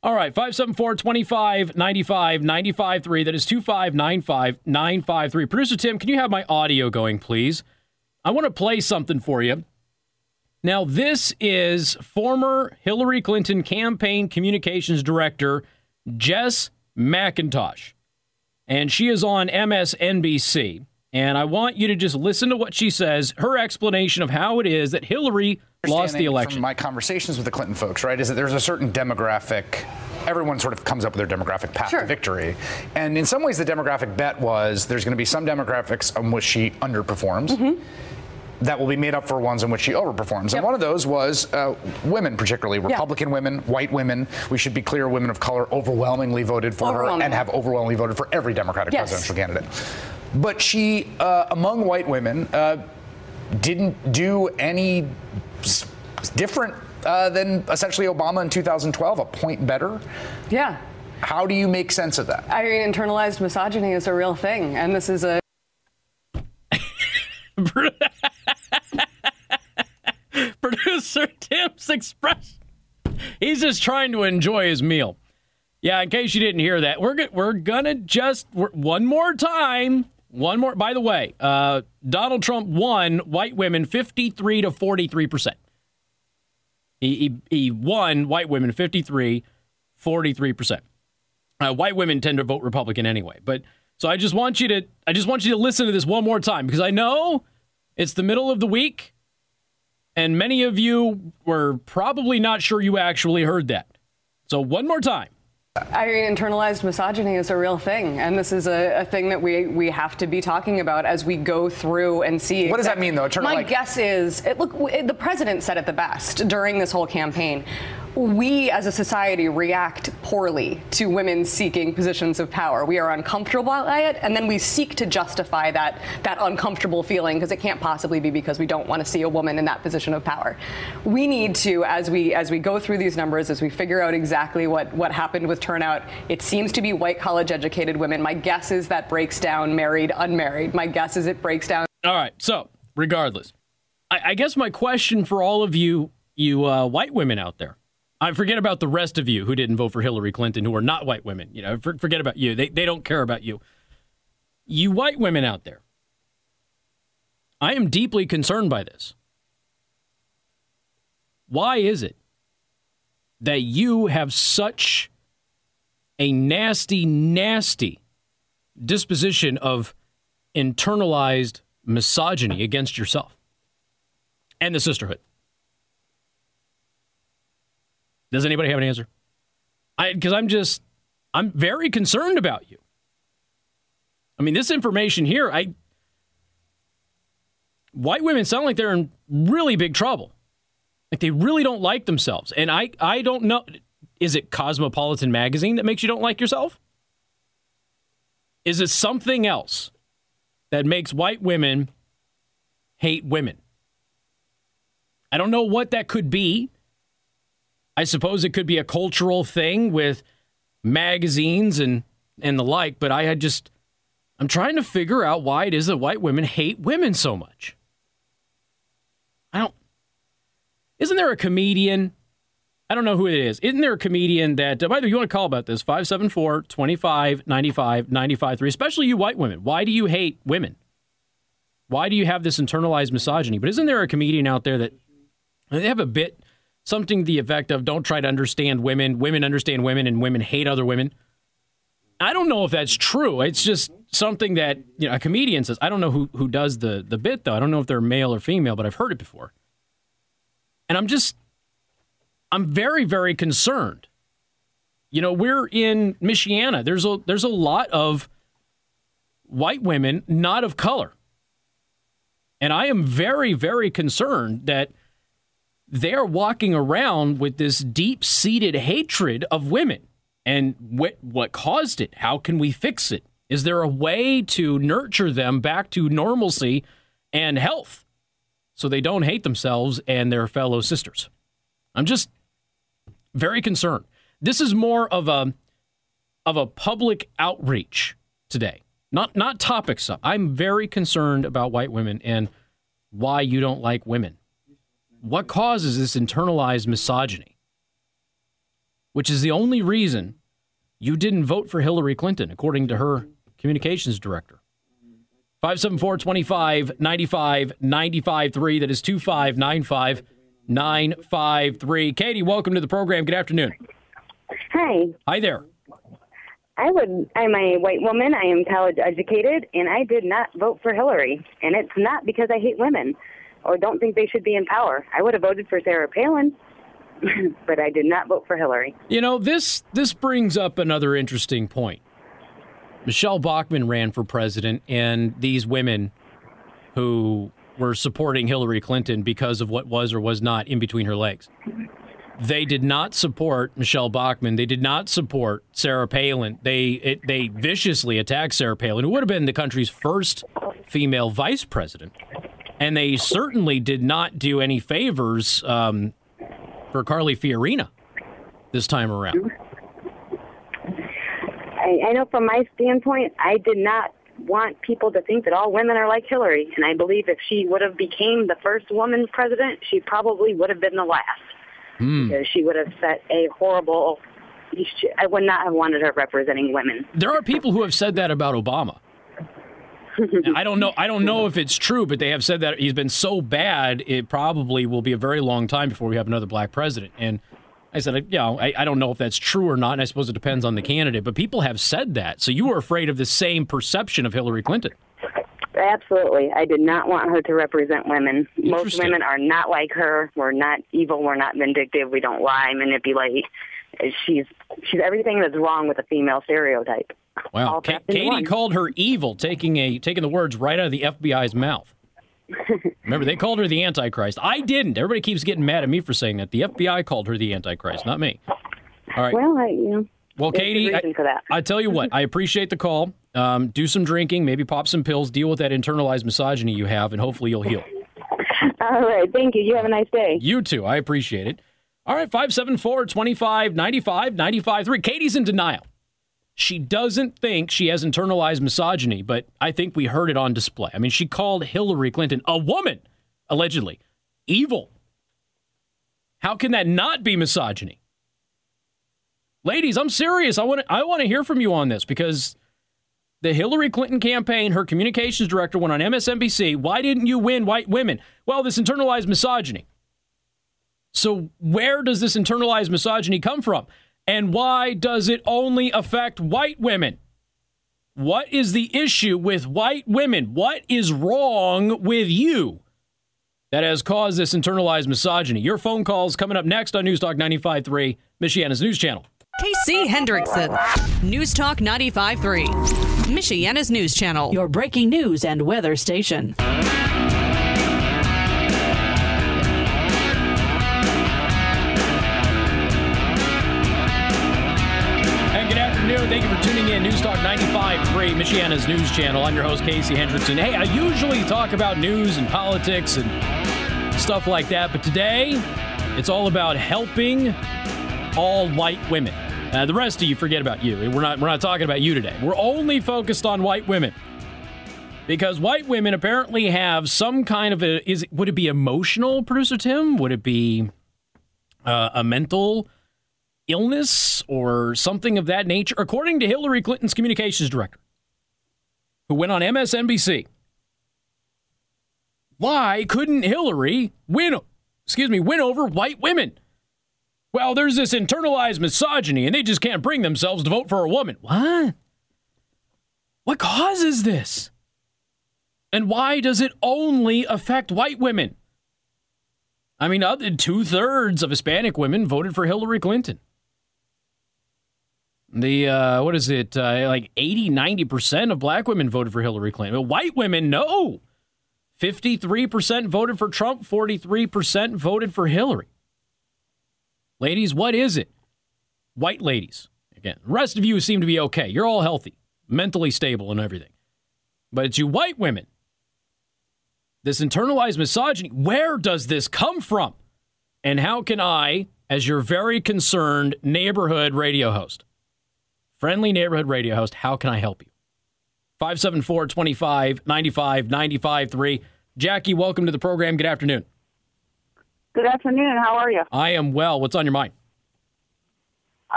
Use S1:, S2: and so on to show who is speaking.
S1: All right, 574-2595-95.3. That is 2595953. Producer Tim, can you have my audio going, please? I want to play something for you. Now, this is former Hillary Clinton campaign communications director Jess McIntosh, and she is on MSNBC. And I want you to just listen to what she says, her explanation of how it is that Hillary lost the election.
S2: From my conversations with the Clinton folks, right, is that there's a certain demographic. Everyone sort of comes up with their demographic path to victory. And in some ways, the demographic bet was there's going to be some demographics on which she underperforms. That will be made up for ones in which she overperforms. And one of those was women, particularly Republican women, white women. We should be clear, women of color overwhelmingly voted for her and have overwhelmingly voted for every Democratic presidential candidate. But she, among white women, didn't do any different than essentially Obama in 2012, a point better.
S3: Yeah.
S2: How do you make sense of that?
S3: I mean, internalized misogyny is a real thing, and this is a...
S1: Producer Tim's expression. He's just trying to enjoy his meal. Yeah, in case you didn't hear that, we're gonna just one more time. One more. By the way, Donald Trump won white women 53 to 43%. He won white women 43%. White women tend to vote Republican anyway. But so I just want you to listen to this one more time, because I know it's the middle of the week, and many of you were probably not sure you actually heard that. So one more time.
S3: I mean, internalized misogyny is a real thing, and this is a thing that we have to be talking about as we go through and see.
S2: What does that mean, though?
S3: My guess is, the president said it the best during this whole campaign. We, as a society, react poorly to women seeking positions of power. We are uncomfortable by it, and then we seek to justify that uncomfortable feeling, because it can't possibly be because we don't want to see a woman in that position of power. We need to, as we go through these numbers, as we figure out exactly what happened with turnout, it seems to be white college-educated women. My guess is that breaks down married, unmarried. My guess is it breaks down.
S1: All right, so regardless, I guess my question for all of you white women out there, I forget about the rest of you who didn't vote for Hillary Clinton, who are not white women. You know, forget about you. They don't care about you. You white women out there, I am deeply concerned by this. Why is it that you have such a nasty, nasty disposition of internalized misogyny against yourself and the sisterhood? Does anybody have an answer? Because I'm very concerned about you. I mean, this information here, white women sound like they're in really big trouble. Like they really don't like themselves. And I don't know, is it Cosmopolitan magazine that makes you don't like yourself? Is it something else that makes white women hate women? I don't know what that could be. I suppose it could be a cultural thing with magazines and the like, but I'm trying to figure out why it is that white women hate women so much. Isn't there a comedian? I don't know who it is. Isn't there a comedian that, by the way, you want to call about this, 574-2595-95.3, especially you white women. Why do you hate women? Why do you have this internalized misogyny? But isn't there a comedian out there that they have a bit, something to the effect of don't try to understand women, women understand women, and women hate other women? I don't know if that's true. It's just something that, you know, a comedian says. I don't know who does the bit, though. I don't know if they're male or female, but I've heard it before. And I'm very, very concerned. You know, we're in Michiana. There's a lot of white women not of color. And I am very, very concerned that they are walking around with this deep-seated hatred of women. And what caused it? How can we fix it? Is there a way to nurture them back to normalcy and health so they don't hate themselves and their fellow sisters? I'm just very concerned. This is more of a public outreach today, not topic stuff. I'm very concerned about white women and why you don't like women. What causes this internalized misogyny? which is the only reason you didn't vote for Hillary Clinton, according to her communications director. 574-25-95-95-3. That is 2595-953. Katie, welcome to the program. Good afternoon.
S4: Hi.
S1: Hi there.
S4: I'm a white woman. I am college educated, and I did not vote for Hillary. And it's not because I hate women or don't think they should be in power. I would have voted for Sarah Palin, but I did not vote for Hillary.
S1: You know, this brings up another interesting point. Michelle Bachmann ran for president, and these women who were supporting Hillary Clinton because of what was or was not in between her legs, they did not support Michelle Bachmann. They did not support Sarah Palin. They viciously attacked Sarah Palin, who would have been the country's first female vice president. And they certainly did not do any favors for Carly Fiorina this time around.
S4: I know from my standpoint, I did not want people to think that all women are like Hillary. And I believe if she would have became the first woman president, she probably would have been the last. Because she would have set a horrible... I would not have wanted her representing women.
S1: There are people who have said that about Obama. I don't know if it's true, but they have said that he's been so bad, it probably will be a very long time before we have another black president. And I said, I don't know if that's true or not, and I suppose it depends on the candidate, but people have said that. So you were afraid of the same perception of Hillary Clinton.
S4: Absolutely. I did not want her to represent women. Most women are not like her. We're not evil. We're not vindictive. We don't lie, manipulate. She's everything that's wrong with a female stereotype.
S1: Wow. Katie called her evil, taking the words right out of the FBI's mouth. Remember, they called her the Antichrist. I didn't. Everybody keeps getting mad at me for saying that. The FBI called her the Antichrist, not me. All right.
S4: Well,
S1: Katie, I tell you what, I appreciate the call. Do some drinking, maybe pop some pills, deal with that internalized misogyny you have, and hopefully you'll heal.
S4: All right. Thank you. You have a nice day.
S1: You too. I appreciate it. All right. 574-25-95-95-3. Katie's in denial. She doesn't think she has internalized misogyny, but I think we heard it on display. I mean, she called Hillary Clinton, a woman, allegedly, evil. How can that not be misogyny? Ladies, I'm serious. I want to hear from you on this, because the Hillary Clinton campaign, her communications director went on MSNBC. Why didn't you win white women? Well, this internalized misogyny. So where does this internalized misogyny come from? And why does it only affect white women? What is the issue with white women? What is wrong with you that has caused this internalized misogyny? Your phone calls coming up next on News Talk 95.3, Michiana's news channel.
S5: Casey Hendrickson, News Talk 95.3, Michiana's news channel.
S6: Your breaking news and weather station.
S1: Thank you for tuning in. News Talk 95.3, Michiana's news channel. I'm your host, Casey Hendrickson. Hey, I usually talk about news and politics and stuff like that, but today it's all about helping all white women. The rest of you, forget about you. We're not talking about you today. We're only focused on white women, because white women apparently have some kind of would it be emotional, producer Tim? Would it be a mental illness or something of that nature, according to Hillary Clinton's communications director, who went on MSNBC. Why couldn't Hillary win over white women? Well, there's this internalized misogyny, and they just can't bring themselves to vote for a woman. What? What causes this? And why does it only affect white women? I mean, 2/3 of Hispanic women voted for Hillary Clinton. The, like 80, 90% of black women voted for Hillary Clinton. But white women, no. 53% voted for Trump, 43% voted for Hillary. Ladies, what is it? White ladies. Again, the rest of you seem to be okay. You're all healthy, mentally stable and everything. But it's you white women. This internalized misogyny, where does this come from? And how can I, as your very concerned neighborhood radio host, friendly neighborhood radio host, how can I help you? 574-25-95-95-3. Jackie, welcome to the program. Good afternoon.
S4: Good afternoon. How are you?
S1: I am well. What's on your mind?